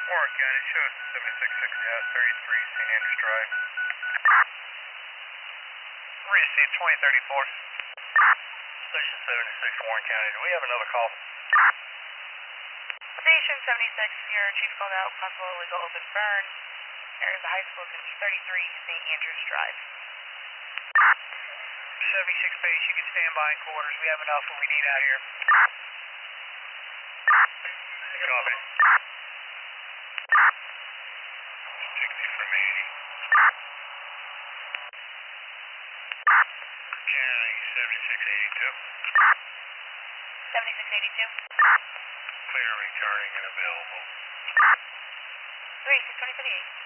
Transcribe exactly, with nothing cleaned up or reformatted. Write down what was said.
Warren County, show us seventy-six sixty out thirty-three Saint Andrews Drive. Received twenty thirty-four. Station seventy-six, Warren County. Do we have another call? Station seventy-six, your chief called out possible illegal open burn. Area of the high school is going to be thirty-three Saint Andrews Drive. seventy-six base, you can stand by in quarters. We have enough what we need out here. Copy. sixty from eighty. County, seventy-six eighty-two. seventy-six eighty-two. Clear, returning, and available. three, six twenty for the eight.